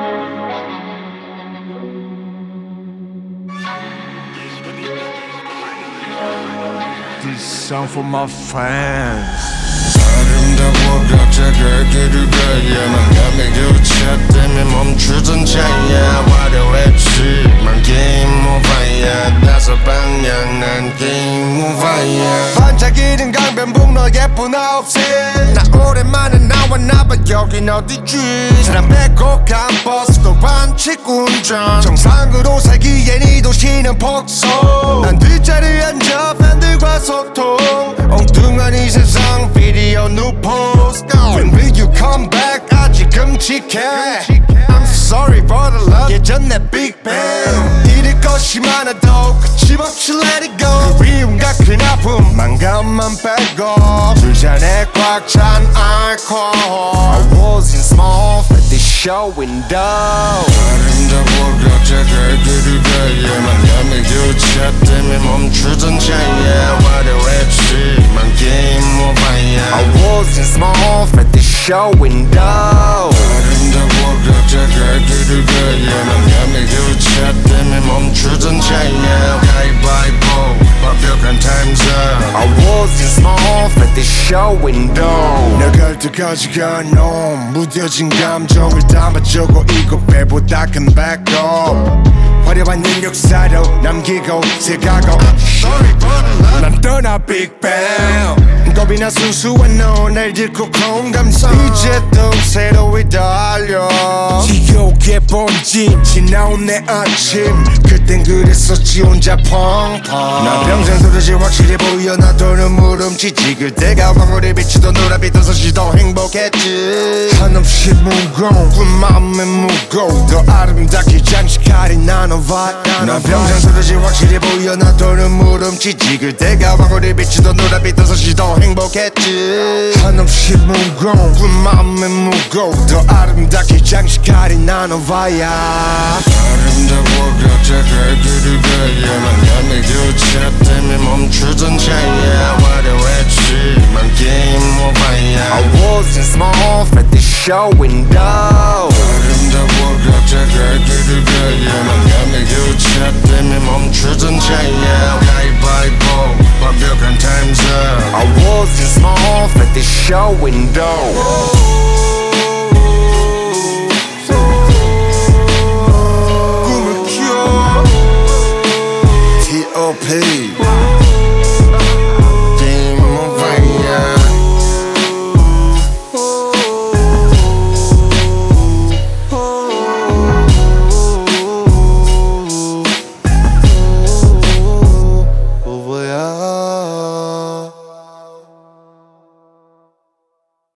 This song for my fans. 아름다워 벽자가 길을 가야 맘감이 교차 때문에 멈추던 차야 화려했지만 게임 오바야 다섯 방향 난 게임 오바야 반짝이는 강변북로 예쁜 아홉시 나 오랜만에 나왔나봐 여긴 어디지 사람 빼곡한 버스도 반칙 운전 정상으로 살기엔 이 도시는 폭소 난 뒷자리에 앉아 팬들과 소통 엉뚱한 이 세상 비디오 누포스 When will you come back 아직 끔찍해 I'm sorry for the love 예전 내 Big Bang 잃을 것이 많아도 거침없이 let it go 그리움과 큰 아픔 망감만 빼고 술잔에 꽉 찬 alcohol I was in small at the show window 아름다워 벽자가 길을 가야 망감의 교차 때문에 멈추던 차야 화려했지만 게임 오바야 I was in small at the show window 아름다워 벽자가 길을 가야 망감의 교차 때문에 멈추던 차야 가위바위보 완벽한 time's up I was in small at the show window 나갈 때까지가 넌 무뎌진 감정을 담아주고 이곳 배보다 큰 backup 화려한 이력사로 남기고 새가고 난 떠나 Big Bang 겁이나 순수한 너날 잃고 공감성 이제 또 새로이 달려 지옥의 본진 지나온 내 아침 그땐 그랬었지 혼자 펑펑 난 평생 도대체 확실해 보여 나도는 물음치지 그때가 황홀히 비치던 노란빛 서시 더 행복했지 한없이 무거운 그 맘에 무거워 더 아름답게 장식하리 나눠봐 난 평생 도대체 확실해 보여 나도는 물음치지 그때가 황홀히 비치던 노란빛 서시 더 행복했지 한없이 무거운 그 맘에 무거워 더 아름답게 장식하리 나눠봐야 아름다워 벽자가 길을 가야 망감의 교차 때문에 멈추던 차야 화려했지만 게임 오바야 I was in small at the show window 아름다워 벽자가 길을 가야 망감의 교차 때문에 멈추던 차야 가위바위보 완벽한 time's up I was in small at the show window